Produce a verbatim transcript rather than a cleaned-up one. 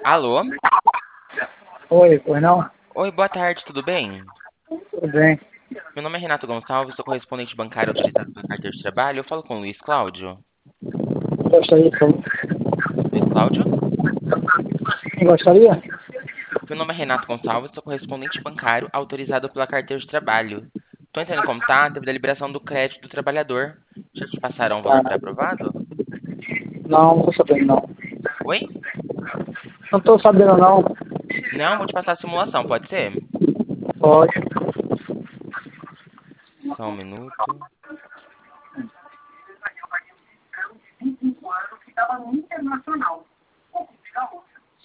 Alô? Oi, pois não? Oi, boa tarde, tudo bem? Tudo bem. Meu nome é Renato Gonçalves, sou correspondente bancário autorizado pela carteira de trabalho. Eu falo com o Luiz Cláudio. Gostaria, por favor. Luiz Cláudio? Gostaria? Meu nome é Renato Gonçalves, sou correspondente bancário autorizado pela carteira de trabalho. Estou entrando em contato devido à liberação do crédito do trabalhador. Já te passaram o valor Tá. pré-aprovado? Não, não tô sabendo não. Oi? Não tô sabendo não. Não, vou te passar a simulação, pode ser? Pode. Só um minuto.